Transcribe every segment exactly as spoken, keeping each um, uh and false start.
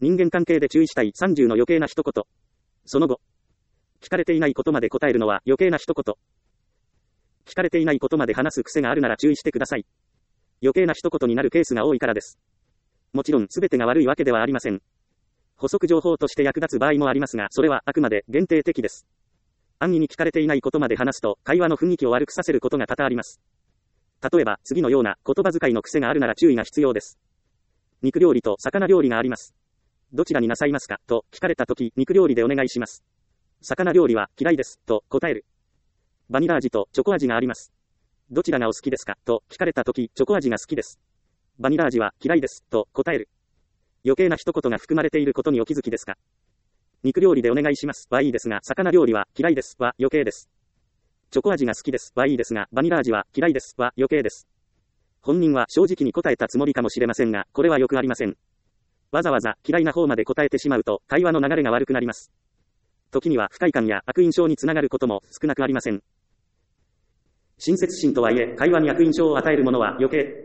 人間関係で注意したいさんじゅうの余計な一言。その後。聞かれていないことまで答えるのは余計な一言。聞かれていないことまで話す癖があるなら注意してください。余計な一言になるケースが多いからです。もちろん全てが悪いわけではありません。補足情報として役立つ場合もありますが、それはあくまで限定的です。安易に聞かれていないことまで話すと、会話の雰囲気を悪くさせることが多々あります。例えば、次のような言葉遣いの癖があるなら注意が必要です。肉料理と魚料理があります。どちらになさいますかと聞かれたとき、肉料理でお願いします。魚料理は嫌いですと答える。バニラ味とチョコ味があります。どちらがお好きですかと聞かれたとき、チョコ味が好きです。バニラ味は嫌いですと答える。余計な一言が含まれていることにお気づきですか？肉料理でお願いしますはいいですが、魚料理は嫌いですは余計です。チョコ味が好きですはいいですが、バニラ味は嫌いですは余計です。本人は正直に答えたつもりかもしれませんが、これはよくありません。わざわざ嫌いな方まで答えてしまうと、会話の流れが悪くなります。時には不快感や悪印象につながることも少なくありません。親切心とはいえ、会話に悪印象を与えるものは余計。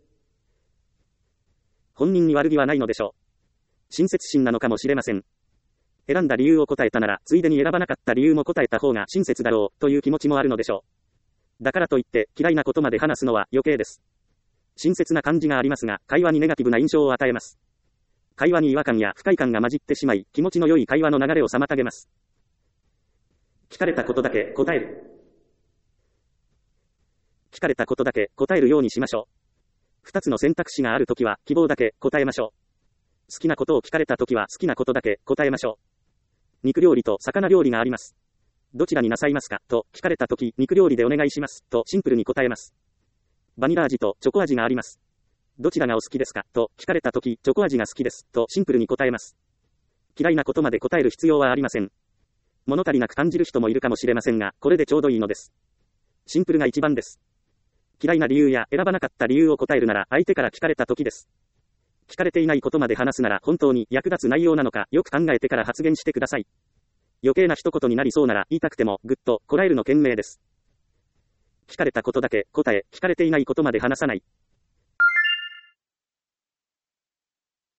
本人に悪気はないのでしょう。親切心なのかもしれません。選んだ理由を答えたなら、ついでに選ばなかった理由も答えた方が親切だろう、という気持ちもあるのでしょう。だからといって、嫌いなことまで話すのは余計です。親切な感じがありますが、会話にネガティブな印象を与えます。会話に違和感や不快感が混じってしまい、気持ちの良い会話の流れを妨げます。聞かれたことだけ答える。聞かれたことだけ答えるようにしましょう。二つの選択肢があるときは希望だけ答えましょう。好きなことを聞かれたときは好きなことだけ答えましょう。肉料理と魚料理があります。どちらになさいますかと聞かれたとき、肉料理でお願いしますとシンプルに答えます。バニラ味とチョコ味があります。どちらがお好きですかと聞かれたとき、チョコ味が好きですとシンプルに答えます。嫌いなことまで答える必要はありません。物足りなく感じる人もいるかもしれませんが、これでちょうどいいのです。シンプルが一番です。嫌いな理由や選ばなかった理由を答えるなら相手から聞かれたときです。聞かれていないことまで話すなら本当に役立つ内容なのかよく考えてから発言してください。余計な一言になりそうなら言いたくてもぐっとこらえるの賢明です。聞かれたことだけ答え、聞かれていないことまで話さない。